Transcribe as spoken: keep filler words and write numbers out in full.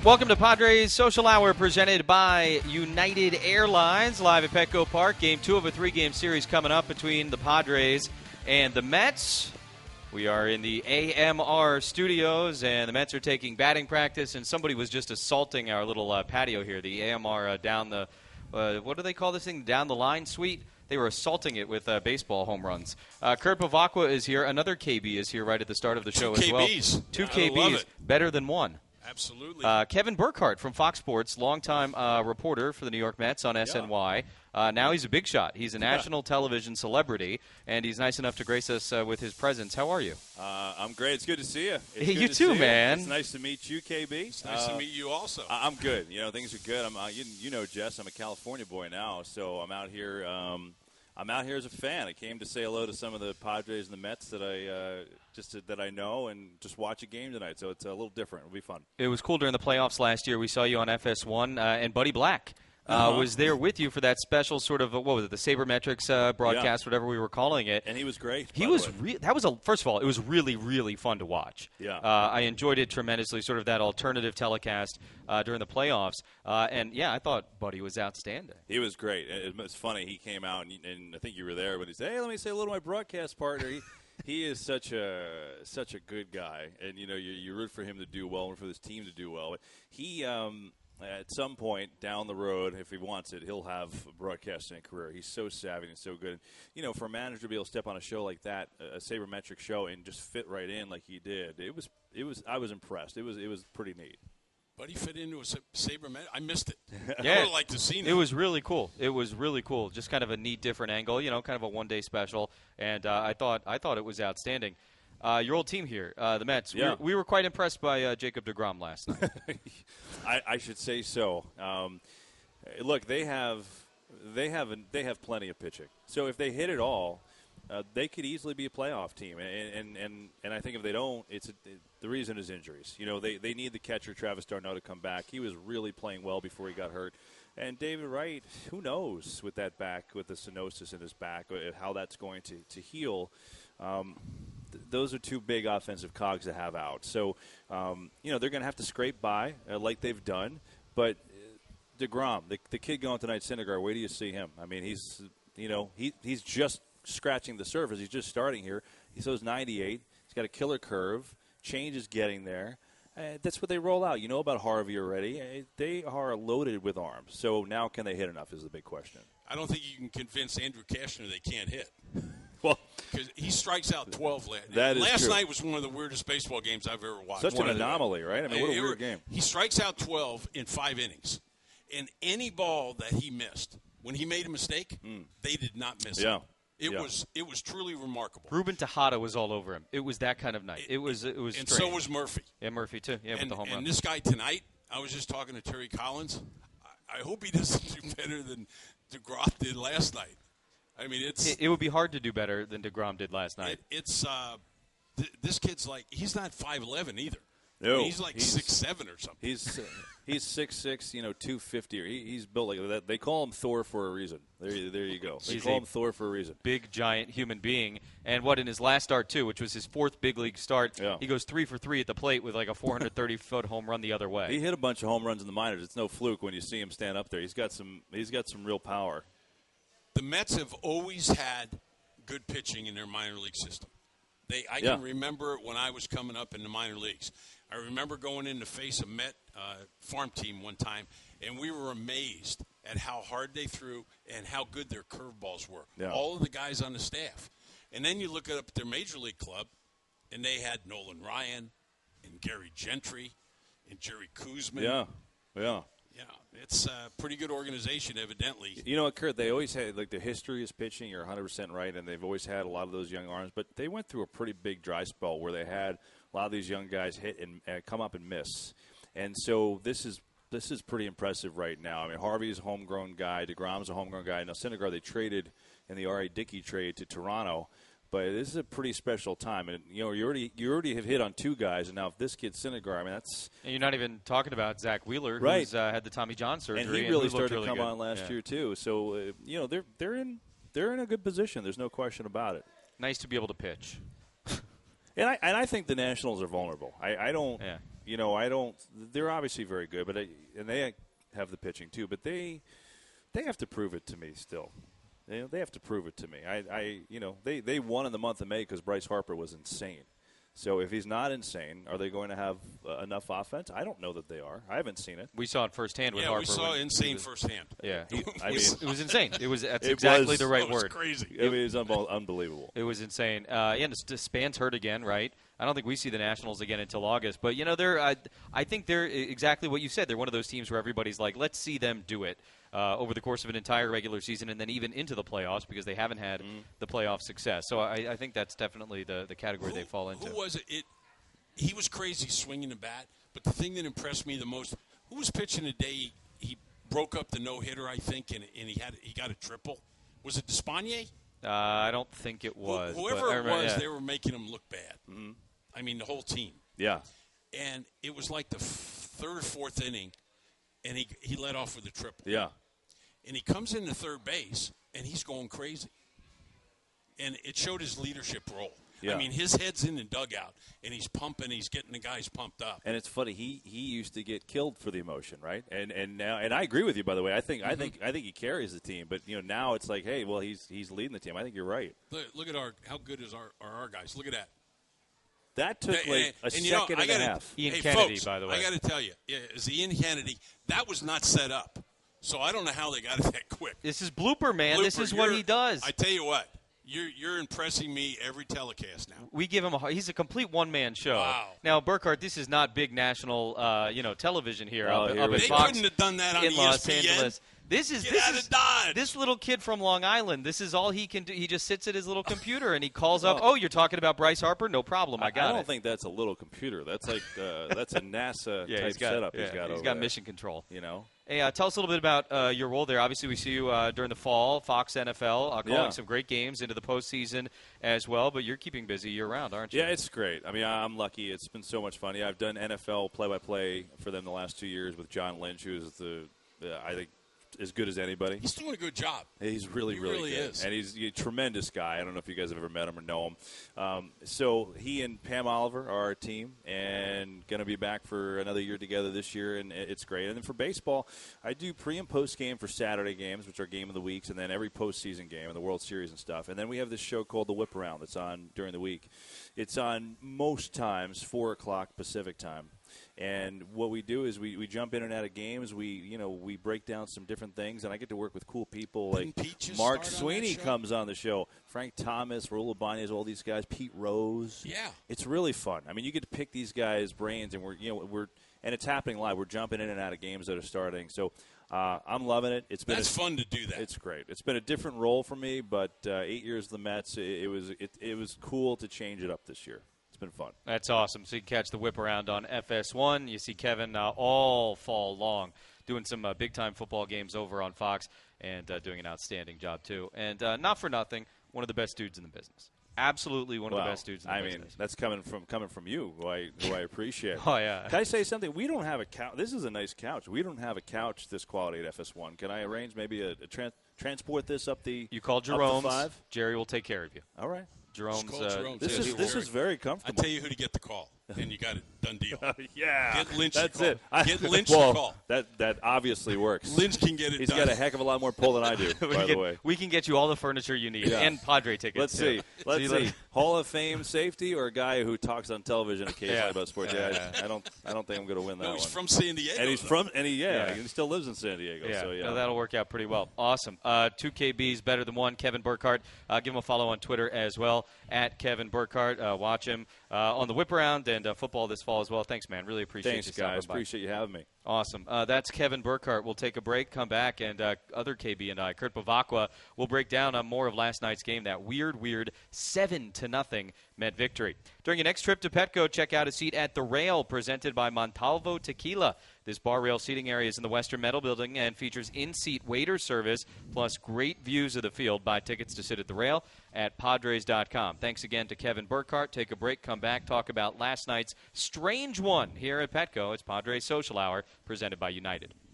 Welcome to Padres Social Hour presented by United Airlines, live at Petco Park. Game two of a three-game series coming up between the Padres and the Mets. We are in the A M R studios, and the Mets are taking batting practice, and somebody was just assaulting our little uh, patio here, the A M R uh, down the, uh, what do they call this thing, down the line suite? They were assaulting it with uh, baseball home runs. Uh, Kurt Bavacqua is here. Another K B is here right at the start of the show Two as well. K Bs. Two Yeah, K I love Bs, it. better than one. Absolutely. Uh, Kevin Burkhardt from Fox Sports, longtime uh, reporter for the New York Mets on S N Y. Uh, now he's a big shot. He's a national television celebrity, and he's nice enough to grace us uh, with his presence. How are you? Uh, I'm great. It's good to see you. It's Hey, good you to too, see man. You. It's nice to meet you, K B. It's nice uh, to meet you also. I- I'm good. You know, things are good. I'm, uh, you, you know, Jess, I'm a California boy now, so I'm out here. Um, I'm out here as a fan. I came to say hello to some of the Padres and the Mets that I uh, just to, that I know, and just watch a game tonight. So it's a little different. It'll be fun. It was cool during the playoffs last year. We saw you on F S one, uh, and Buddy Black uh, Uh-huh. was there with you for that special sort of, uh, what was it, the Sabermetrics uh, broadcast, Yeah. whatever we were calling it. And he was great. He by was the way. re- that was a first of all, it was really really fun to watch. Yeah. uh, I enjoyed it tremendously. Sort of that alternative telecast uh, during the playoffs, uh, and yeah, I thought Buddy was outstanding. He was great. It, it's funny. He came out, and, and I think you were there, but he said, "Hey, let me say hello to my broadcast partner." He, he is such a such a good guy, and you know you, you root for him to do well and for this team to do well. But he, um, at some point down the road, if he wants it, he'll have a broadcasting career. He's so savvy and so good. And, you know, for a manager to be able to step on a show like that, a sabermetric show, and just fit right in like he did, it was it was I was impressed. It was it was pretty neat. But he fit into a sa- saber met. I missed it. Yeah. I would have liked to see it. It was really cool. It was really cool. Just kind of a neat, different angle. You know, kind of a one-day special. And uh, I thought, I thought it was outstanding. Uh, your old team here, uh, the Mets. Yeah. We, were, we were quite impressed by uh, Jacob deGrom last night. I, I should say so. Um, look, they have they have they have plenty of pitching. So if they hit it all, uh, they could easily be a playoff team. And and, and, and I think if they don't, it's a, it, the reason is injuries. You know, they, they need the catcher Travis d'Arnaud to come back. He was really playing well before he got hurt. And David Wright, who knows with that back, with the stenosis in his back, uh, how that's going to to heal. Um, th- those are two big offensive cogs to have out. So, um, you know, they're going to have to scrape by uh, like they've done. But uh, DeGrom, the, the kid going tonight, Syndergaard, where do you see him? I mean, he's, you know, he he's just scratching the surface. He's just starting here. He throws ninety-eight. He's got a killer curve. Change is getting there. Uh, that's what they roll out. You know about Harvey already. Uh, they are loaded with arms. So now can they hit enough is the big question. I don't think you can convince Andrew Kashner they can't hit. Well, Because he strikes out twelve. La- That is last true. night was one of the weirdest baseball games I've ever watched. such One an of the- anomaly, right? I mean, what a It- weird it- game. He strikes out twelve in five innings. And any ball that he missed, when he made a mistake, they did not miss Yeah. it. It Yeah. was it was truly remarkable. Ruben Tejada was all over him. It was that kind of night. It was it was and strange. so was Murphy. Yeah, Murphy too. Yeah, with And, the home and run. this guy tonight, I was just talking to Terry Collins. I, I hope he doesn't do better than DeGrom did last night. I mean, it's it, it would be hard to do better than DeGrom did last night. it, it's uh, th- this kid's like he's not five eleven either. I No, mean, he's like he's- six seven or something. He's uh, he's six six, you know, two fifty. He, he's built like that. They call him Thor for a reason. There, you- there you go. They He's call a- him Thor for a reason. Big, giant human being. And what, in his last start, too, which was his fourth big league start, Yeah. he goes three for three at the plate with like a four hundred thirty-foot home run the other way. He hit a bunch of home runs in the minors. It's no fluke when you see him stand up there. He's got some. He's got some real power. The Mets have always had good pitching in their minor league system. They, I Yeah. can remember when I was coming up in the minor leagues. I remember going in to face a Met uh, farm team one time, and we were amazed at how hard they threw and how good their curveballs were. Yeah. All of the guys on the staff. And then you look up at their major league club, and they had Nolan Ryan and Gary Gentry and Jerry Kuzman. Yeah, yeah. Yeah, it's a pretty good organization, evidently. You know what, Kurt? They always had, like, the history is pitching. You're one hundred percent right, and they've always had a lot of those young arms. But they went through a pretty big dry spell where they had a lot of these young guys hit and uh, come up and miss. And so this is this is pretty impressive right now. I mean, Harvey's a homegrown guy. DeGrom's a homegrown guy. Now, Syndergaard, they traded in the R A. Dickey trade to Toronto. But this is a pretty special time, and you know you already you already have hit on two guys, and now if this kid's Syndergaard, I mean that's and you're not even talking about Zach Wheeler, Right. who's uh, had the Tommy John surgery, and he who really looked started really to come good. on last Yeah. year too. So uh, you know they're they're in they're in a good position. There's no question about it. Nice to be able to pitch. And I and I think the Nationals are vulnerable. I, I don't. Yeah. you know, I don't. They're obviously very good, but I, and they have the pitching too. But they they have to prove it to me still. They, they have to prove it to me. I, I you know, they, they won in the month of May because Bryce Harper was insane. So if he's not insane, are they going to have uh, enough offense? I don't know that they are. I haven't seen it. We saw it firsthand with yeah, Harper. we saw when insane was, firsthand. Yeah, He, I mean, it was insane. It was that's It exactly was- the right It was word. crazy. I mean, it was unbe- unbelievable. It was insane. Uh, yeah, the Span's hurt again, right? I don't think we see the Nationals again until August. But, you know, they're I, I think they're exactly what you said. They're one of those teams where everybody's like, let's see them do it uh, over the course of an entire regular season and then even into the playoffs because they haven't had mm. the playoff success. So I, I think that's definitely the, the category who, they fall into. Who was it? it? He was crazy swinging the bat. But the thing that impressed me the most, who was pitching the day he, he broke up the no-hitter, I think, and, and he had he got a triple? Was it Despaigne? Uh, I don't think it was. Who, whoever but it was, yeah. they were making him look bad. Mm-hmm. I mean, the whole team. Yeah. And it was like the f- third or fourth inning, and he he let off with a triple. Yeah. And he comes into third base, and he's going crazy. And it showed his leadership role. Yeah. I mean, his head's in the dugout, and he's pumping. He's getting the guys pumped up. And it's funny. He he used to get killed for the emotion, right? And and now and I agree with you. By the way, I think mm-hmm. I think I think he carries the team. But you know, now it's like, hey, well, he's he's leading the team. I think you're right. Look, look at our how good is our are our guys? Look at that. That took And- like a and, you second know, I and gotta, a half. Ian hey, Kennedy, folks, by the way. I got to tell you, is Ian Kennedy? That was not set up. So I don't know how they got it that quick. This is blooper, man. Blooper, this is what you're- he does. I tell you what, you're you're impressing me every telecast now. We give him a he's a complete one man show. Wow. Now, Burkhardt, this is not big national uh, you know television here Oh, up, here up we at They go. Fox couldn't have done that on in E Los S P N. Angeles. This is Get this out is of Dodge. this little kid from Long Island. This is all he can do. He just sits at his little computer and he calls up. Oh, you're talking about Bryce Harper? No problem. I got I don't it. think that's a little computer. That's like uh, that's a NASA yeah, type he's got, setup yeah, he's got. He's over got there, mission control. You know. Hey, uh, tell us a little bit about uh, your role there. Obviously, we see you uh, during the fall, Fox N F L, uh, calling Yeah. some great games into the postseason as well. But you're keeping busy year round, aren't you? Yeah, it's great. I mean, I'm lucky. It's been so much fun. Yeah, I've done N F L play-by-play for them the last two years with John Lynch, who's the, the I think as good as anybody. He's doing a good job. He's really, He really, really good. is. And he's a tremendous guy. I don't know if you guys have ever met him or know him. Um, so he and Pam Oliver are our team and going to be back for another year together this year, and it's great. And then for baseball, I do pre- and post-game for Saturday games, which are game of the weeks, and then every postseason game and the World Series and stuff. And then we have this show called The Whip Around that's on during the week. It's on most times four o'clock Pacific time. And what we do is we, we jump in and out of games. We you know we break down some different things, and I get to work with cool people like Didn't Pete just Mark start on Sweeney that show? comes on the show, Frank Thomas, Raul Ibanez, all these guys, Pete Rose. Yeah. It's really fun. I mean, you get to pick these guys' brains, and we're you know we're and it's happening live. We're jumping in and out of games that are starting. So uh, I'm loving it. It's been That's a, fun to do that. It's great. It's been a different role for me, but uh, eight years of the Mets, it, it was it, it was cool to change it up this year. It's been fun. That's awesome. So you can catch the whip around on F S one. You see Kevin uh, all fall long doing some uh, big-time football games over on Fox and uh, doing an outstanding job, too. And uh, not for nothing, one of the best dudes in the business. Absolutely one of Well, the best dudes in the I business. mean, that's coming from coming from you, who I who I appreciate. Oh, yeah. Can I say something? We don't have a couch. This is a nice couch. We don't have a couch this quality at F S one. Can I arrange maybe a, a tran- transport this up the? You call up the Jerome's. five? Jerry will take care of you. All right. Jerome's. Just call Uh, Jerome. This Yeah, is he this will. is very I comfortable. tell you who to get the call, and you got it. Done deal. yeah, Get Lynch That's to it. call. Get Lynch well, to call. That that obviously works. Lynch can get it He's done. got a heck of a lot more pull than I do. we, by can, the way. we can get you all the furniture you need Yeah. and Padre tickets. Let's too. see. Let's you see. let- Hall of Fame safety or a guy who talks on television occasionally Yeah. about sports. Yeah, Yeah, I, I don't. I don't think I'm going to win that No, he's one. from San Diego. and he's though. from. And he yeah, Yeah. he still lives in San Diego. Yeah, so yeah, no, that'll work out pretty well. Awesome. Uh, two K Bs better than one. Kevin Burkhardt. Uh, give him a follow on Twitter as well, at Kevin Burkhardt. Uh, watch him uh, on the Whip Around and uh, football this fall as well. Thanks, man. Really appreciate Thanks, you stopping guys. by. Appreciate you having me. Awesome. Uh, that's Kevin Burkhardt. We'll take a break, come back, and uh, other K B and I, Kurt Bavacqua, will break down on more of last night's game, that weird, weird seven to nothing Met victory. During your next trip to Petco, check out a seat at The Rail, presented by Montalvo Tequila. This bar rail seating area is in the Western Metal Building and features in-seat waiter service, plus great views of the field. Buy tickets to sit at The Rail at Padres dot com. Thanks again to Kevin Burkhardt. Take a break, come back, talk about last night's strange one here at Petco. It's Padres Social Hour, presented by United.